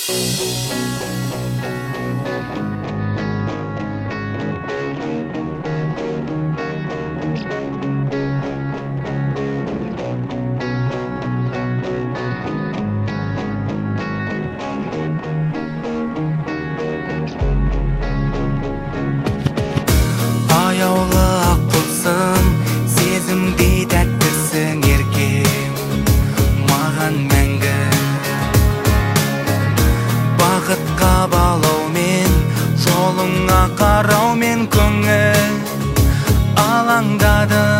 Аяулы ақ құлсың, сезімдей тәттісің еркем, маған мәңгі. Бақытқа балаумен, жолыңа қараумен көңіл алаңдады.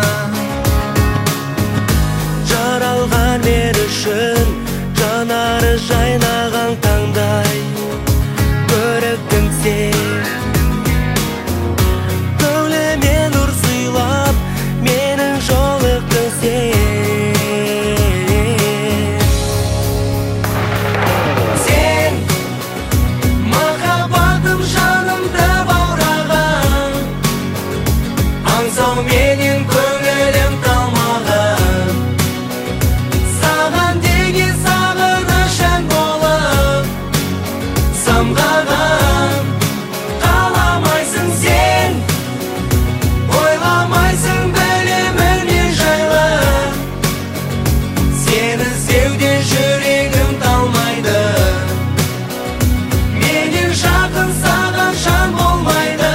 Жаралған ер үшін жанары жайнаған таңдай көріктің сен. Көңіліме нұр сыйлап менің жолықтың Сен махаббатым жанымды баураған, аңсау менен көңілім талмаған. Саған деген сағыныш ән болып самғаған. Қаламайсың сен, ойламайсың білемін мен жайлы. Сені іздеуден жүрегім талмайды. Менен жақын саған жан болмайды.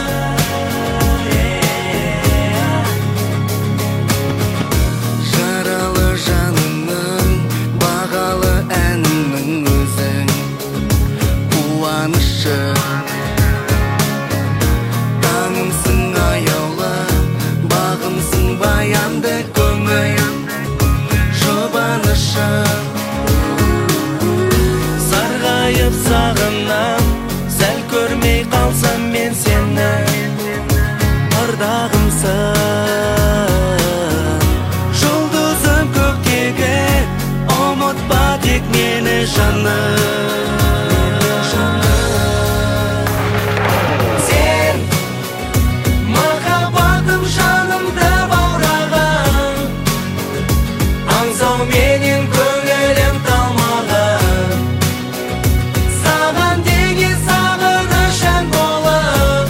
жаралы жанымның бағалы әнінің өзің қуанышы. Таңымсың аяулы, бағымсың баянды көңіл жұбанышы. Сарғайып сағынам, сәл көрмей қалсам мен сені, ырдағымсың. Жұлдызым көктегі, ұмытпа тек мені жаным. Сен махаббатым жанымды баураған, аңсау менен көңілім талмаған. Саған деген сағыныш ән болып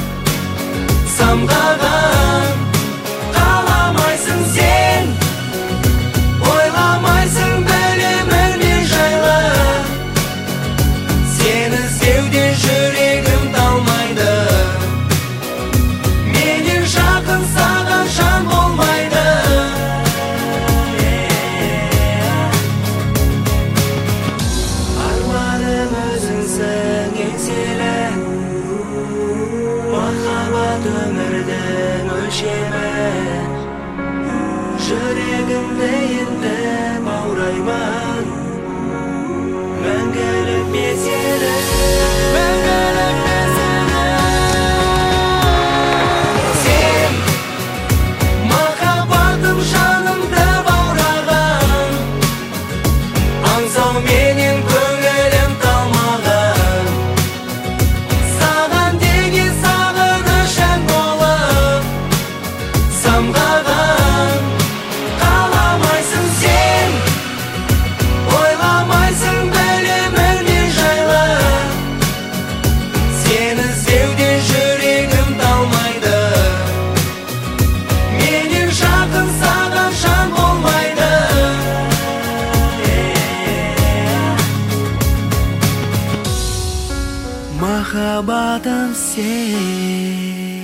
самғаған. Қаламайсың сен, ойламайсың білемін мен жайлы. Сені іздеуден жүрегім талмайды. Менен жақын саған жан болмайды. Арманым өзіңсің еңселі, махаббат өмірдің өлшемі. Жүрегімді енді баураймын, мәңгілік мен сені. Сен махаббатым жанымды баураған, аңсау менен көңілім талмаған. Саған деген сағыныш ән болып самғаған. Қаламайсың сен, ойламайсың білемін мен жайлы. Сені іздеуден жүрегім талмайды. Менен жақын саған жан болмайды. Махаббатым сен.